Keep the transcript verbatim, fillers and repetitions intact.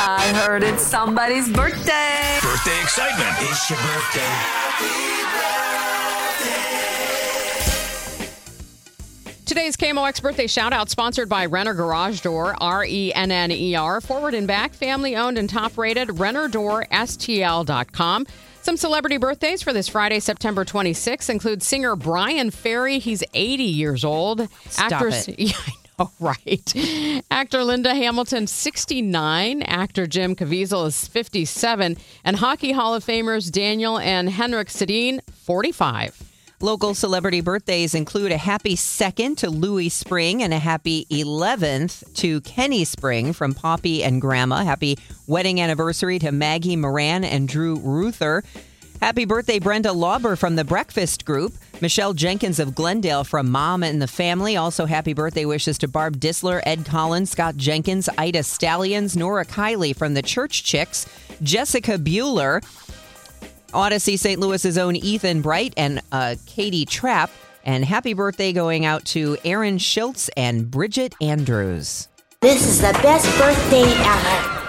I heard it's somebody's birthday. Birthday excitement. It's your birthday. Today's K M O X birthday shout-out sponsored by Renner Garage Door, R E N N E R. Forward and back, family-owned and top-rated, renner door S T L dot com. Some celebrity birthdays for this Friday, September twenty-sixth, include singer Brian Ferry. He's eighty years old. Stop Actors, it. Yeah, I know, right? Actor Linda Hamilton, sixty-nine. Actor Jim Caviezel is fifty-seven. And Hockey Hall of Famers Daniel and Henrik Sedin, forty-five. Local celebrity birthdays include a happy second to Louis Spring and a happy eleventh to Kenny Spring from Poppy and Grandma. Happy wedding anniversary to Maggie Moran and Drew Ruther. Happy birthday, Brenda Lauber from the Breakfast Group. Michelle Jenkins of Glendale from Mom and the Family. Also happy birthday wishes to Barb Disler, Ed Collins, Scott Jenkins, Ida Stallions, Nora Kiley from the Church Chicks, Jessica Bueller, Odyssey Saint Louis's own Ethan Bright, and uh, Katie Trapp. And happy birthday going out to Aaron Schultz and Bridget Andrews. This is the best birthday ever.